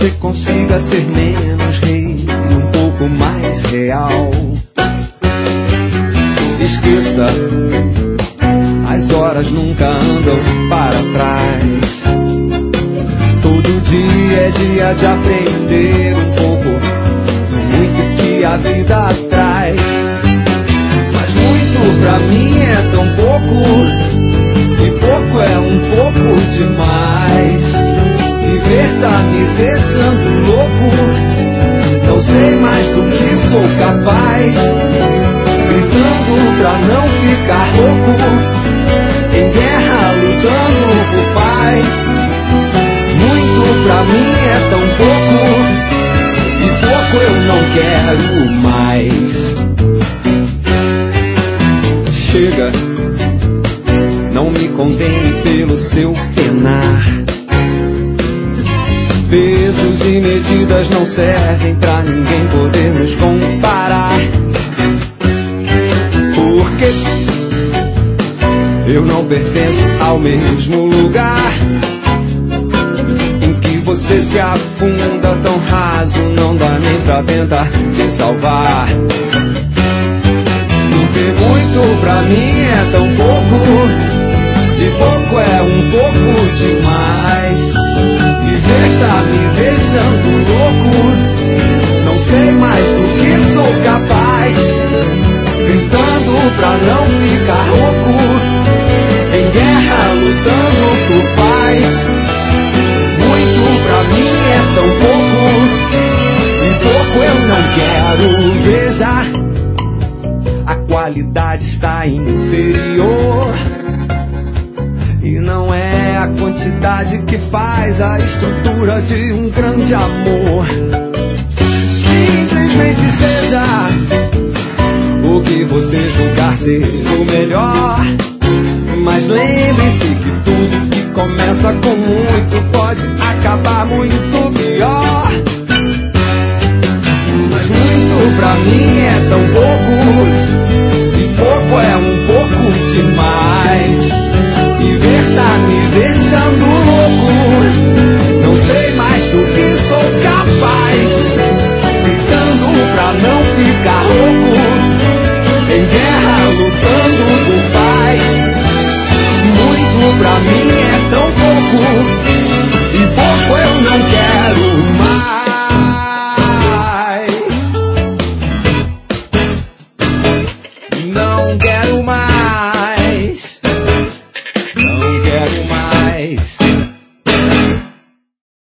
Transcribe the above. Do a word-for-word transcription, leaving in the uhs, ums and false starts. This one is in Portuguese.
você consiga ser menos rei e um pouco mais real. Esqueça, as horas nunca andam para trás. Todo dia é dia de aprender um pouco do muito que a vida traz. Mas muito pra mim é tão pouco, e pouco é um pouco demais. Viver tá me deixando louco, não sei mais do que sou capaz. Gritando pra não ficar louco, em guerra lutando por paz. Muito pra mim é tão pouco, e pouco eu não quero mais. Chega, não me condene pelo seu penar. Pesos e medidas não servem pra ninguém poder nos comparar. Porque eu não pertenço ao mesmo lugar em que você se afunda tão raso, não dá nem pra tentar te salvar. Viver muito pra mim é tão pouco, e pouco é um pouco demais. Viver tá me deixando louco, não sei mais do que sou capaz. Gritando pra não ficar louco, em guerra lutando por paz. Muito pra mim é tão pouco, e pouco eu não quero. Veja, a qualidade está inferior, e não é a quantidade que faz a estrutura de um grande amor. Simplesmente seja o que você julgar ser o melhor. Mas lembre-se que tudo que começa com muito pode acabar muito pior. Mas muito pra mim é tão pouco,